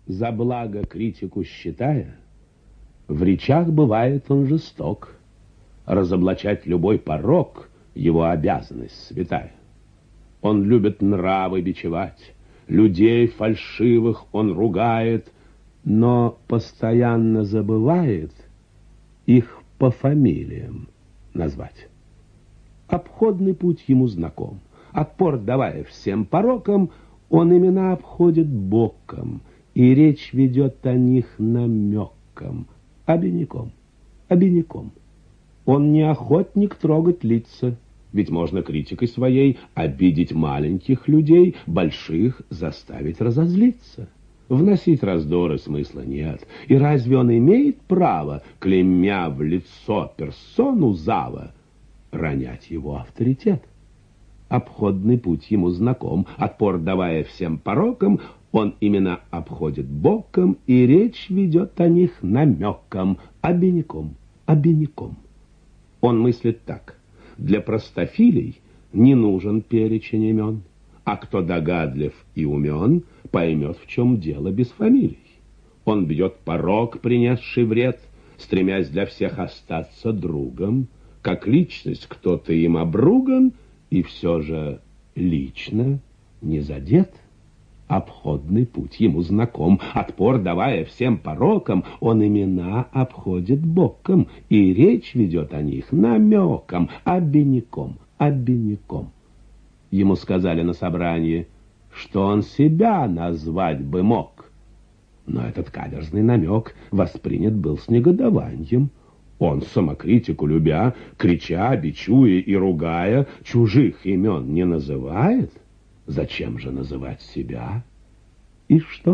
за благо критику считая, в речах бывает он жесток. Разоблачать любой порок — его обязанность святая. Он любит нравы бичевать, людей фальшивых он ругает, но постоянно забывает их по фамилиям назвать. Обходный путь ему знаком. Отпор давая всем порокам, он имена обходит боком, и речь ведет о них намеком, обиняком, обиняком. Он не охотник трогать лица, ведь можно критикой своей обидеть маленьких людей, больших заставить разозлиться. Вносить раздоры смысла нет, и разве он имеет право, клеймя в лицо персону зава, ронять его авторитет? Обходный путь ему знаком, отпор давая всем порокам, он именно обходит боком, и речь ведет о них намеком, обиняком, обиняком. Он мыслит так: для простофилей не нужен перечень имен, а кто догадлив и умен, поймет, в чем дело без фамилий. Он бьет порок, принесший вред, стремясь для всех остаться другом. Как личность кто-то им обруган, и все же лично не задет. Обходный путь ему знаком, отпор давая всем порокам, он имена обходит боком, и речь ведет о них намеком, обиняком, обиняком. Ему сказали на собрании, что он себя назвать бы мог, но этот каверзный намек воспринят был с негодованием. Он, самокритику любя, крича, бичуя и ругая, чужих имен не называет. Зачем же называть себя? И что?